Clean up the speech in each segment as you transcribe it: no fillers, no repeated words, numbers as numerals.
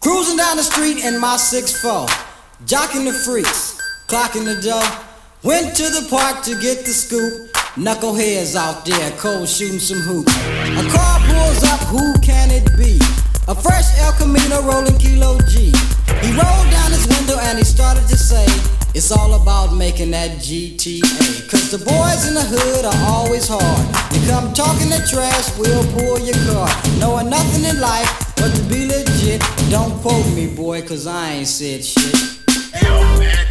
Cruising down the street in my 6'4", jocking the freaks, clocking the dough. Went to the park to get the scoop. Knuckleheads out there, cold shooting some hoops. A car pulls up, who can it be? A fresh El Camino rolling Kilo G. He rolled down his window and he started to say, it's all about making that GTA. Cause the boys in the hood are always hard. You come talking that trash, we'll pull your car. Knowing nothing in life but to be legit. Don't quote me, boy, cause I ain't said shit. Yo, man.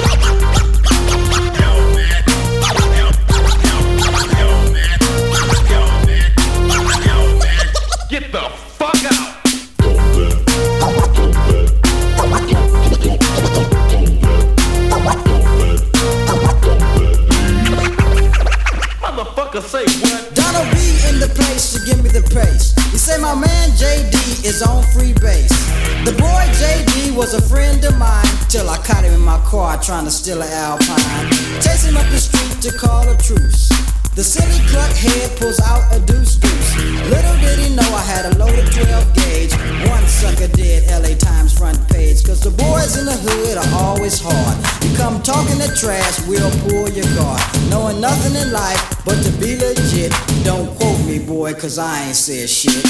Get the fuck out! Motherfucker say what? Donald B in the place to give me the pace. You say my man JD is on free base. The boy JD was a friend of mine till I caught him in my car trying to steal an Alpine. Chase him up the street to call a truce. The silly cluck head pulls out a deuce. Little did he know I had a loaded 12 gauge. One sucker did LA Times front page. Cause the boys in the hood are always hard. You come talking that trash, we'll pull your guard. Knowing nothing in life but to be legit. Don't quote me, boy, cause I ain't said shit.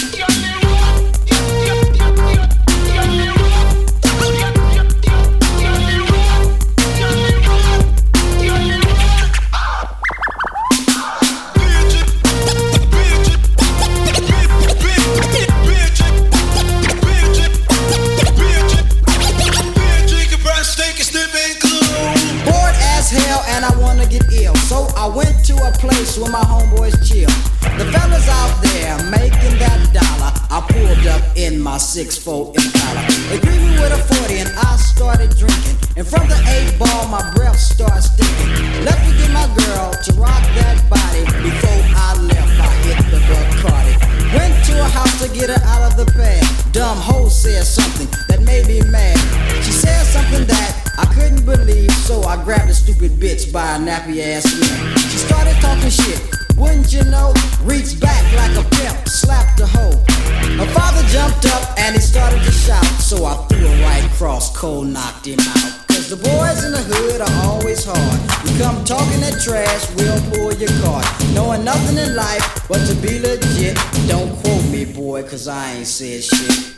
And I wanna get ill, so I went to a place where my homeboys chill. The fellas out there making that dollar. I pulled up in my 6'4" Impala. They greeted me with a 40 and I started drinking. And from the 8-ball my breath started stinking. Left to get my girl to rock that body. Before I left I hit the Bacardi. Went to a house to get her out of the bed. Dumb hoe said something that made me mad. She said something that I couldn't believe, so I grabbed a stupid bitch by her nappy ass neck. She started talking shit, wouldn't you know? Reached back like a pimp, slapped the hoe. Her father jumped up and he started to shout, so I threw a right cross, cold knocked him out. Cause the boys in the hood are always hard. You come talking that trash, we'll pull your card. Knowing nothing in life but to be legit. Don't quote me, boy, cause I ain't said shit.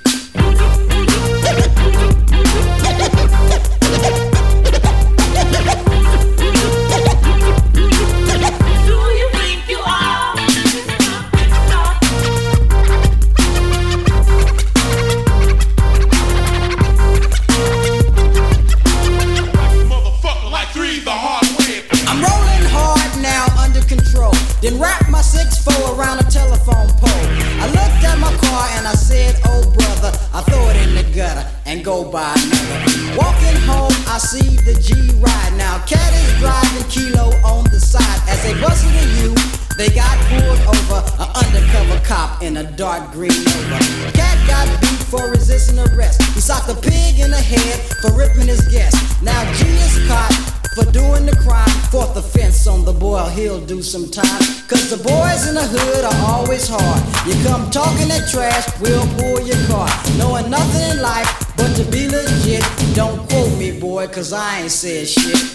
Then wrap my 6'4" around a telephone pole. I looked at my car and I said, oh brother, I throw it in the gutter and go buy another. Walking home, I see the G ride. Now Cat is driving Kilo on the side. As they busted a U, they got pulled over. An undercover cop in a dark green Nova. Cat got beat for resisting arrest. He socked a pig in the head for ripping his guest. Now G is caught for doing the crime. Fourth offense on the boy, he'll do some time. Cause the boys in the hood are always hard. You come talking that trash, we'll pull your car. Knowing nothing in life but to be legit. Don't quote me, boy, cause I ain't said shit.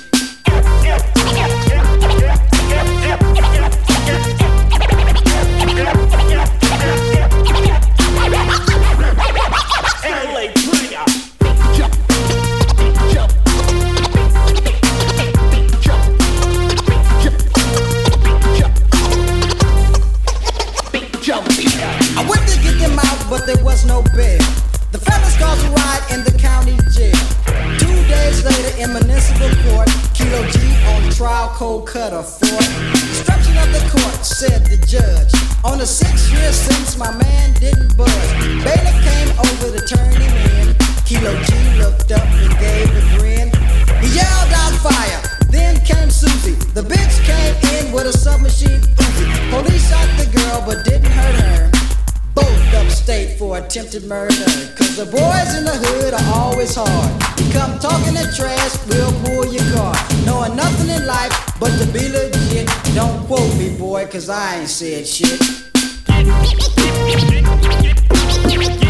I went to get them out, but there was no bail. The fellas caused a riot in the county jail. 2 days later in municipal court, Kilo G on trial, cold cutter for destruction of the court, said the judge. On a 6-year sentence, my man didn't budge. Bailiff came over to turn him in. Kilo G looked up and gave a grin. He yelled out fire. Then came Susie. The bitch came in with a submachine Uzi. Police shot the girl but didn't hurt her. Both upstate for attempted murder. Cause the boys in the hood are always hard. You come talking that trash, we'll pull your car. Knowing nothing in life but to be legit. Don't quote me, boy, cause I ain't said shit.